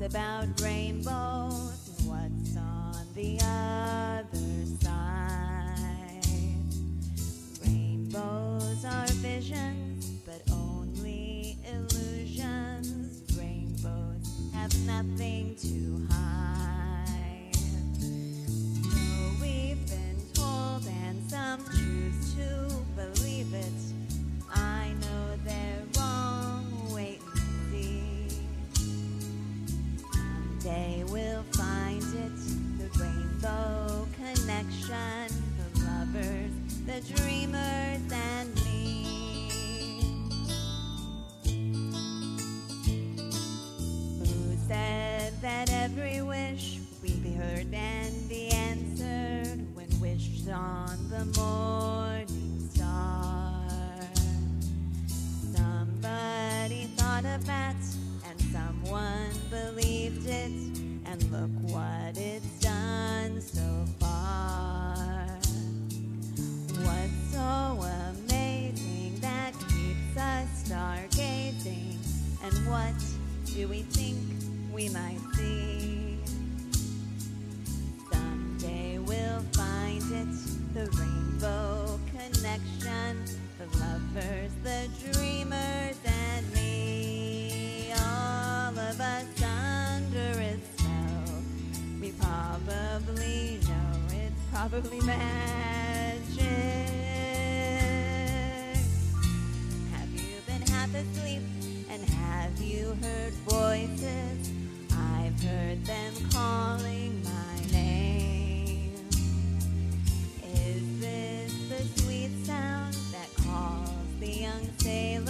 about rainbows and what's on the other side. Rainbows are visions, but only illusions. Rainbows have nothing to hide. So we've been told, and some choose to believe it. I know they're wrong, wait and see. Someday we'll find it, the rainbow connection, the lovers, the dreamers, and me. Who said that every wish we'd be heard and be answered when wished on the morning star? Somebody thought of that, and someone believed it, and look what it's done so far. What's so amazing that keeps us stargazing, and what do we think we might see? Someday we'll find it, the rainbow connection, the lovers, the dreamers, and me. All of us under a spell. We probably know it's probably magic. Have you been half asleep, and have you heard voices? I've heard them calling my name. Is this the sweet sound that calls the young sailor